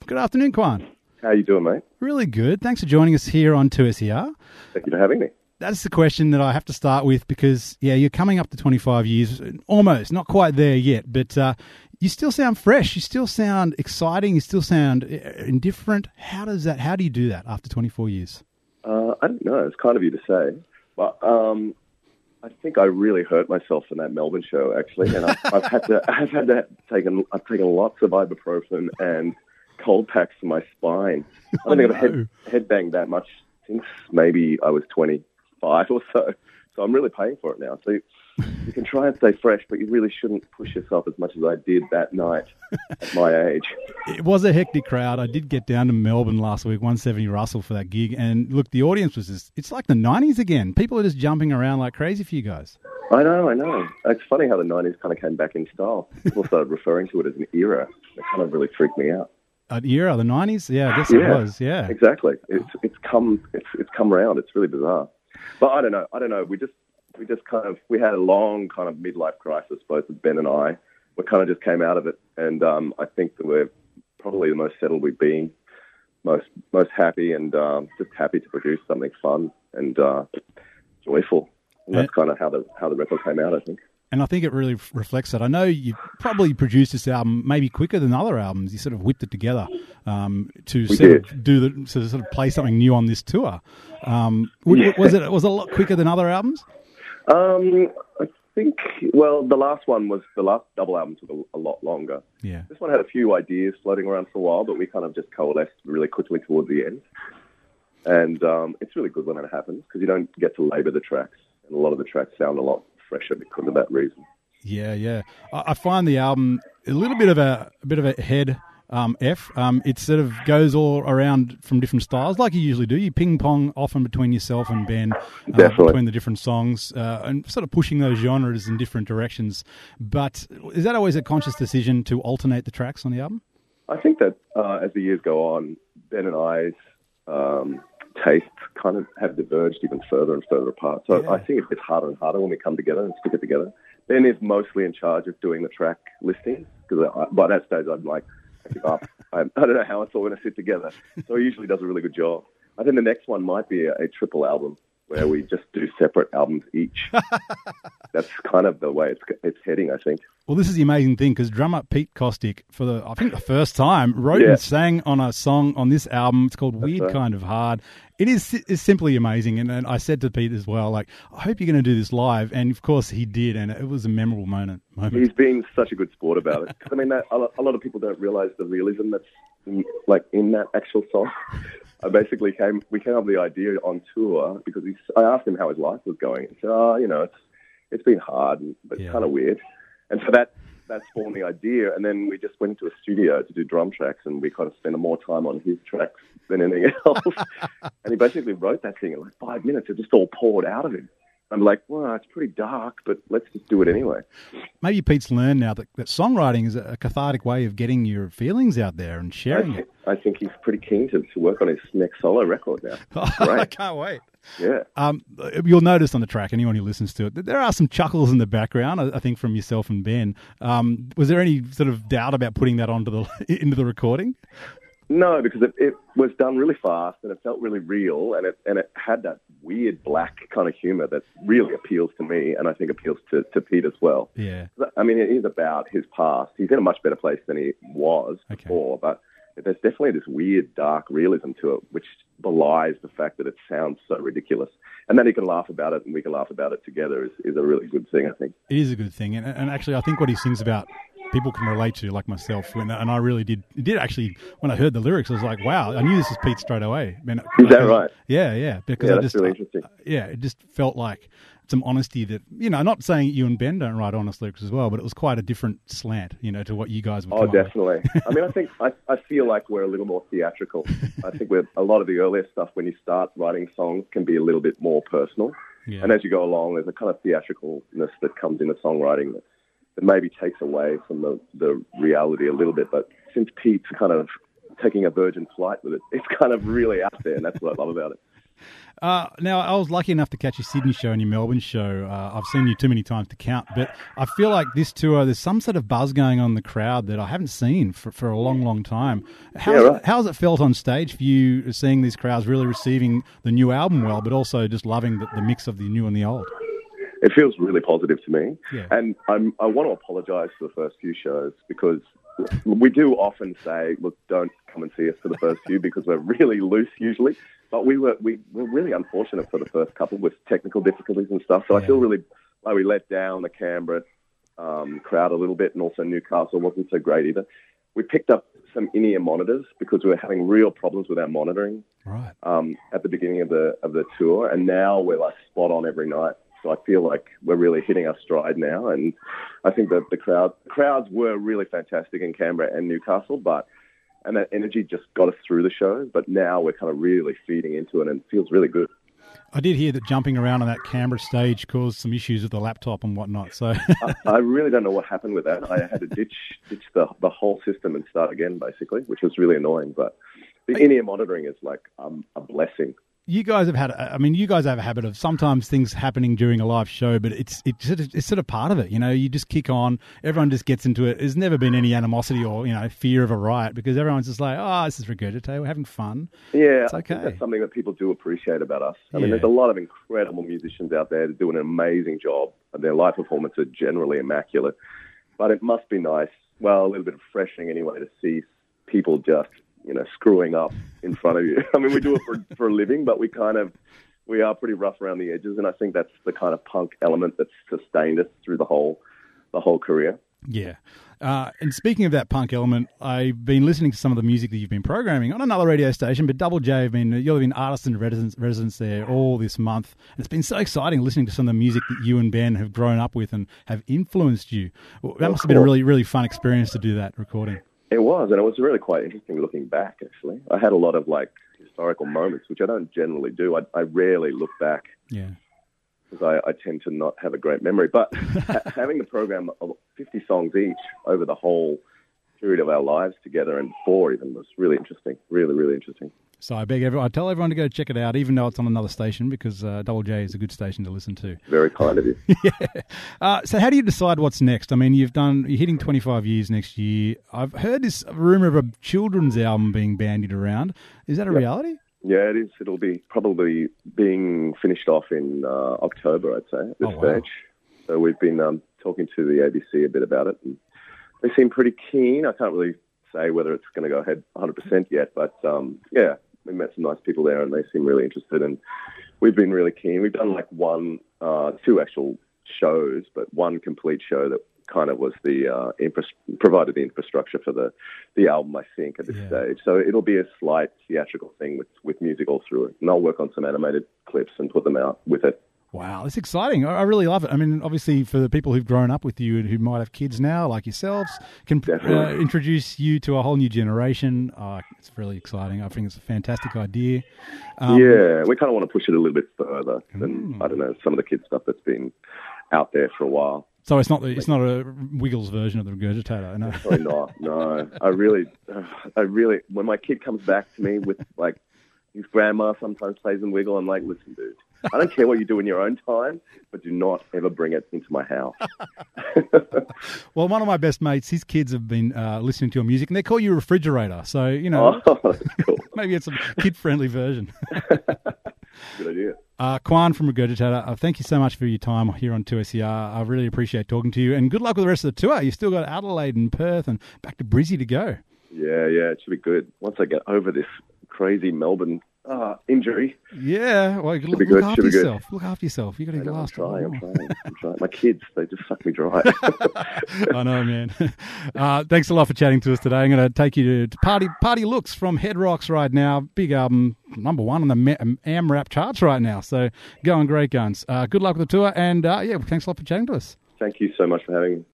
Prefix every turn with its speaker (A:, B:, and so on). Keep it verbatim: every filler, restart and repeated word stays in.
A: Good afternoon, Quan.
B: How you doing, mate?
A: Really good. Thanks for joining us here on two S E R.
B: Thank you for having me.
A: That's the question that I have to start with because, yeah, you're coming up to twenty-five years, almost, not quite there yet, but uh, you still sound fresh. You still sound exciting. You still sound indifferent. How does that? How do you do that after twenty-four years?
B: Uh, I don't know. It's kind of you to say, but um, I think I really hurt myself in that Melbourne show, actually, and I've, I've had to. I've had to taken. I've taken lots of ibuprofen and cold packs for my spine. I don't
A: oh,
B: think
A: no.
B: I've head, head banged that much since maybe I was twenty-five or so. So I'm really paying for it now. So you, you can try and stay fresh, but you really shouldn't push yourself as much as I did that night at my age.
A: It was a hectic crowd. I did get down to Melbourne last week, one seventy Russell for that gig. And look, the audience was just, it's like the nineties again. People are just jumping around like crazy for you guys.
B: I know, I know. It's funny how the nineties kind of came back in style. People started referring to it as an era. It kind of really freaked me out.
A: An era, the nineties? Yeah, I guess
B: yeah,
A: it was, yeah.
B: Exactly. It's it's come it's it's come around. It's really bizarre. But I don't know. I don't know. We just we just kind of we had a long kind of midlife crisis, both Ben and I. We kind of just came out of it, and um, I think that we're probably the most settled we've been, most most happy, and um, just happy to produce something fun and uh, joyful. And that's kind of how the how the record came out, I think.
A: And I think it really reflects that. I know you probably produced this album maybe quicker than other albums. You sort of whipped it together um, to
B: we
A: sort
B: did.
A: of do the to sort of play something new on this tour. Um, yeah. Was it was it a lot quicker than other albums?
B: Um, I think. Well, the last one was the last double album took a, a lot longer.
A: Yeah.
B: This one had a few ideas floating around for a while, but we kind of just coalesced really quickly towards the end. And um, it's really good when that happens because you don't get to labour the tracks, and a lot of the tracks sound a lot fresher because of that reason.
A: Yeah, yeah. I, I find the album a little bit of a, a bit of a head um, F. Um, it sort of goes all around from different styles, like you usually do. You ping pong often between yourself and Ben, uh, between the different songs, uh, and sort of pushing those genres in different directions. But is that always a conscious decision to alternate the tracks on the album?
B: I think that uh, as the years go on, Ben and I's um, tastes kind of have diverged even further and further apart. So yeah. I think it's harder and harder when we come together and stick it together. Ben is mostly in charge of doing the track listing because by that stage I'm like, I give up. I, I don't know how it's all going to sit together. So he usually does a really good job. I think the next one might be a, a triple album where we just do separate albums each. That's kind of the way it's it's heading, I think.
A: Well, this is the amazing thing because drummer Pete Kostick, for the I think the first time, wrote yeah. and sang on a song on this album. It's called That's Weird right. Kind of Hard. It is it's simply amazing. And, and I said to Pete as well, like, I hope you're going to do this live. And, of course, he did. And it was a memorable moment. moment.
B: He's been such a good sport about it. I mean, that, a lot of people don't realise the realism that's in, like in that actual song. I basically came, we came up with the idea on tour because he, I asked him how his life was going. He said, oh, you know, it's it's been hard, but yeah. it's kind of weird. And so that, that spawned the idea. And then we just went into a studio to do drum tracks and we kind of spent more time on his tracks than anything else. And he basically wrote that thing in like five minutes. It just all poured out of him. I'm like, well, it's pretty dark, but let's just do it anyway.
A: Maybe Pete's learned now that, that songwriting is a cathartic way of getting your feelings out there and sharing
B: I think,
A: it.
B: I think he's pretty keen to, to work on his next solo record now.
A: I can't wait.
B: Yeah.
A: Um, you'll notice on the track, anyone who listens to it, that there are some chuckles in the background, I, I think, from yourself and Ben. Um, was there any sort of doubt about putting that onto the into the recording?
B: No, because it, it was done really fast and it felt really real and it and it had that weird black kind of humor that really appeals to me and I think appeals to, to Pete as well.
A: Yeah.
B: I mean, it is about his past. He's in a much better place than he was
A: okay.
B: before, but there's definitely this weird, dark realism to it, which belies the fact that it sounds so ridiculous. And then he can laugh about it and we can laugh about it together is, is a really good thing, I think.
A: It is a good thing. And, and actually, I think what he sings about people can relate to, like myself. When and I really did. It did actually. When I heard the lyrics, I was like, "Wow!" I knew this was Pete straight away. I mean,
B: is that right?
A: Yeah, yeah. Because
B: yeah,
A: I
B: that's
A: just,
B: really interesting.
A: Uh, yeah, it just felt like some honesty that you know. Not saying you and Ben don't write honest lyrics as well, but it was quite a different slant, you know, to what you guys would.
B: Oh, definitely. I mean, I think I, I feel like we're a little more theatrical. I think we're a lot of the earlier stuff when you start writing songs can be a little bit more personal,
A: yeah.
B: and as you go along, there's a kind of theatricalness that comes into songwriting that. That maybe takes away from the, the reality a little bit. But since Pete's kind of taking a virgin flight with it, it's kind of really out there, and that's what I love about it.
A: Uh, now, I was lucky enough to catch your Sydney show and your Melbourne show. Uh, I've seen you too many times to count, but I feel like this tour, there's some sort of buzz going on in the crowd that I haven't seen for, for a long, long time. How's,
B: Yeah, right.
A: it, how's it felt on stage for you seeing these crowds really receiving the new album well, but also just loving the, the mix of the new and the old?
B: It feels really positive to me.
A: Yeah.
B: And I'm, I want to apologise for the first few shows because we do often say, look, don't come and see us for the first few because we're really loose usually. But we were we were really unfortunate for the first couple with technical difficulties and stuff. So
A: Yeah.
B: I feel really like we let down the Canberra um, crowd a little bit, and also Newcastle wasn't so great either. We picked up some in-ear monitors because we were having real problems with our monitoring
A: Right.
B: um, at the beginning of the of the tour, and now we're like spot on every night. So I feel like we're really hitting our stride now, and I think that the crowd crowds were really fantastic in Canberra and Newcastle, but and that energy just got us through the show. But now we're kind of really feeding into it, and it feels really good.
A: I did hear that jumping around on that Canberra stage caused some issues with the laptop and whatnot. So
B: I, I really don't know what happened with that. I had to ditch ditch the the whole system and start again, basically, which was really annoying. But the in-ear monitoring is like um, a blessing.
A: you guys have had, I mean, you guys have a habit of sometimes things happening during a live show, but it's it's sort of, it's sort of part of it. You know, you just kick on, everyone just gets into it. There's never been any animosity or, you know, fear of a riot because everyone's just like, oh, this is Regurgitate, we're having fun.
B: Yeah,
A: it's okay.
B: I think that's something that people do appreciate about us. I
A: Yeah.
B: mean, there's a lot of incredible musicians out there that do an amazing job. Their live performances are generally immaculate. But it must be nice, well, a little bit refreshing anyway, to see people just, you know, screwing up in front of you. I mean, we do it for, for a living, but we kind of, we are pretty rough around the edges, and I think that's the kind of punk element that's sustained us through the whole, the whole career.
A: Yeah. Uh, and speaking of that punk element, I've been listening to some of the music that you've been programming on another radio station, but Double J have been, you've been artist in residence, residence there all this month. And it's been so exciting listening to some of the music that you and Ben have grown up with and have influenced you. Well, that must have been a really, really fun experience to do that recording.
B: It was, and it was really quite interesting looking back, actually. I had a lot of, like, historical moments, which I don't generally do. I, I rarely look back.
A: Yeah.
B: Because I, I tend to not have a great memory. But ha- having the program of fifty songs each over the whole period of our lives together, and four even, was really interesting. Really, really interesting.
A: So I beg everyone, I tell everyone to go check it out, even though it's on another station, because uh, Double J is a good station to listen to.
B: Very kind of you.
A: Yeah. Uh, so how do you decide what's next? I mean, you've done, you're hitting twenty-five years next year. I've heard this rumor of a children's album being bandied around. Is that a
B: Yep.
A: reality?
B: Yeah, it is. It'll be probably being finished off in uh, October, I'd say, at this
A: Oh, wow.
B: stage. So we've been um, talking to the A B C a bit about it, and they seem pretty keen. I can't really say whether it's going to go ahead one hundred percent yet, but um, yeah, we met some nice people there, and they seem really interested, and we've been really keen. We've done like one, uh, two actual shows, but one complete show that kind of was the uh, infra- provided the infrastructure for the, the album, I think, at this
A: Yeah.
B: stage. So it'll be a slight theatrical thing with, with music all through it. And I'll work on some animated clips and put them out with it.
A: Wow, it's exciting. I I really love it. I mean, obviously, for the people who've grown up with you and who might have kids now, like yourselves, can uh,
B: Definitely.
A: introduce you to a whole new generation. Uh, it's really exciting. I think it's a fantastic idea. Um,
B: yeah, we kind of want to push it a little bit further than,
A: Mm.
B: I don't know, some of the kids' stuff that's been out there for a while.
A: So it's not the, it's not a Wiggles version of the Regurgitator. No.
B: Probably not. No, I really, I really, when my kid comes back to me with, like, his grandma sometimes plays in Wiggle, I'm like, listen, dude, I don't care what you do in your own time, but do not ever bring it into my house.
A: Well, one of my best mates, his kids have been uh, listening to your music, and they call you Refrigerator. So, you know,
B: Oh, that's cool.
A: maybe it's a kid-friendly version.
B: Good idea.
A: Uh, Quan from Regurgitator, uh, thank you so much for your time here on two S E R. I really appreciate talking to you, and good luck with the rest of the tour. You've still got Adelaide and Perth and back to Brizzy to go.
B: Yeah, yeah, it should be good. Once I get over this crazy Melbourne uh, injury.
A: Yeah, well, look,
B: be
A: look
B: good,
A: after
B: should be good.
A: yourself. Look after yourself. You've got
B: I
A: to
B: know, I'm
A: last.
B: trying, I'm trying, I'm trying. My kids, they just suck me dry.
A: I know, man. Uh, thanks a lot for chatting to us today. I'm going to take you to, to Party Party Looks from Head Rocks right now. Big album, number one on the Ma- AmRap charts right now. So going great guns. Uh, good luck with the tour, and uh, yeah, thanks a lot for chatting to us.
B: Thank you so much for having me.